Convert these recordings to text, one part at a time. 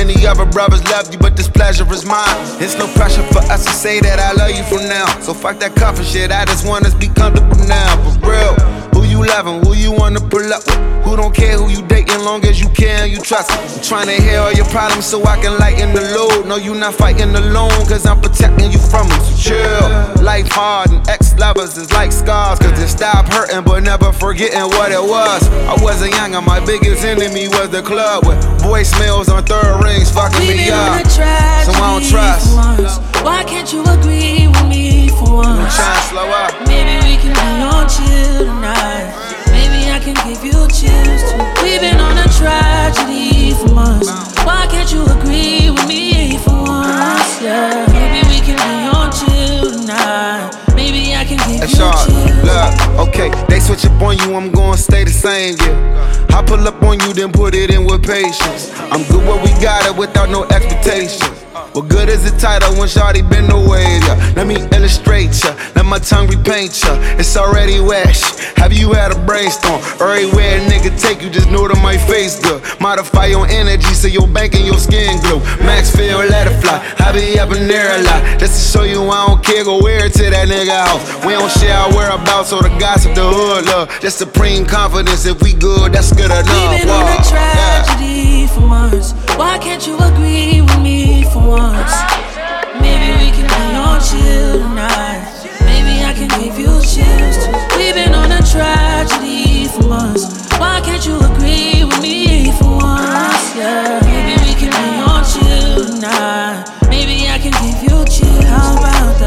many other brothers love you, but this pleasure is mine. It's no pressure for us to say that I love you from now. So fuck that comfort shit, I just want us be comfortable now. For real, who you loving, who you wanna pull up with? Who don't care who you dating, long as you care and you trust me. I'm trying to hear all your problems so I can lighten the load. No, you not fighting alone, cause I'm protecting you from them. So chill, life hard and ex-lovers is like scars. Cause they stop hurting but never forgetting what it was. I wasn't young and my biggest enemy was the club with voicemails on third rings fucking me up. So I don't trust. Why can't you agree with me for once? I'm trying to slow up. Maybe we can be on chill tonight. Maybe I can give you chills too. We've been on a tragedy for months. Why can't you agree with me for once? Yeah. Maybe we can be on chill tonight. Maybe I can give you chills. Look, okay, they switch up on you, I'm gonna stay the same, yeah. I pull up on you, then put it in with patience. I'm good where we got it without no expectations. What good is the title when shawty been away, yeah? Let me illustrate ya, let my tongue repaint ya. It's already wet, have you had a brainstorm? Everywhere a nigga take you, just know that my face good. Modify your energy so your bank and your skin glow. Max feel, let it fly, I be up in there a lot. Just to show you I don't care, go wear it to that nigga house. We don't share our whereabouts or the gossip, the hood love. Just supreme confidence, if we good, that's good enough. We've been on a tragedy for months. Why can't you agree with me for once? Maybe we can be on chill tonight. Maybe I can give you chills too. We've been on a tragedy for months. Why can't you agree with me for once? Yeah. Maybe we can be on chill tonight. Maybe I can give you chills. How about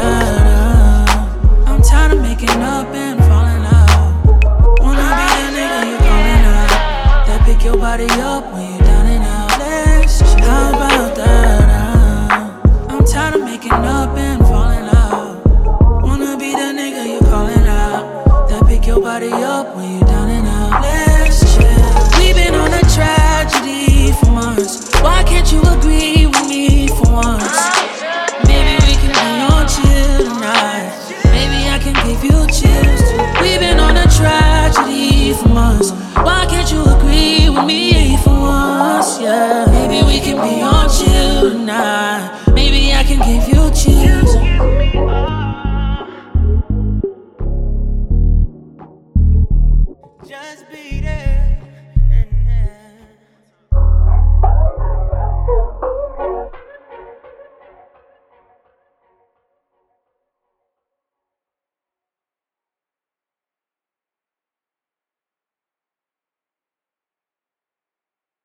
that? I'm tired of making up and falling out. Wanna be the nigga you calling out, that pick your body up when you down and out. Let's chill. How about that? I'm tired of making up and falling out. Wanna be the nigga you calling out, that pick your body up when you down and out. Let's chill. We've been on a tragedy for months. Why can't you agree with me for once? Maybe we can be on chill tonight. Maybe I can give you chills too. We've been on a tragedy for months. Why can't you agree with me for once? Yeah. Maybe we can be on chill tonight. Maybe I can give you chills. Just be there.